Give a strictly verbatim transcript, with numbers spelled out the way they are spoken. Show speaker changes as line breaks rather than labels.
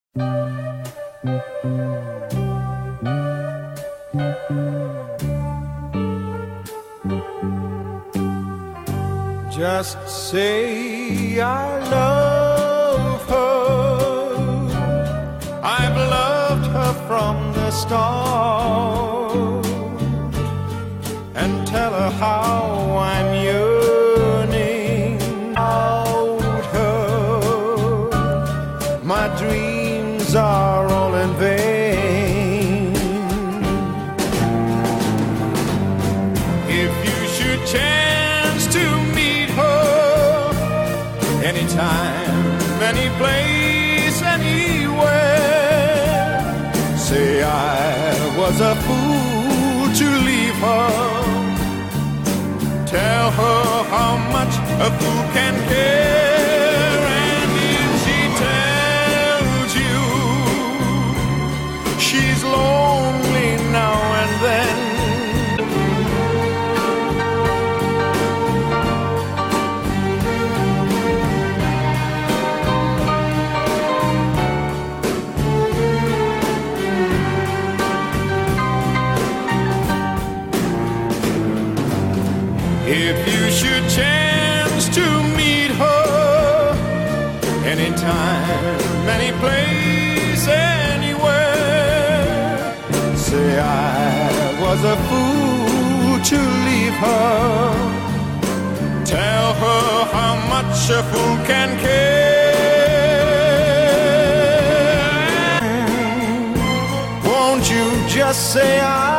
Just say I love her. I've loved her from the start. And tell her how I'm yearning about her. My dreams are all in vain. If you should chance to meet her anytime, any place, anywhere, say I was a fool to leave her. Tell her how much a fool can care. And if she tells you she's lonely now and then, if you should chance to meet her anytime, any place, anywhere, say I was a fool to leave her. Tell her how much a fool can care. Won't you just say I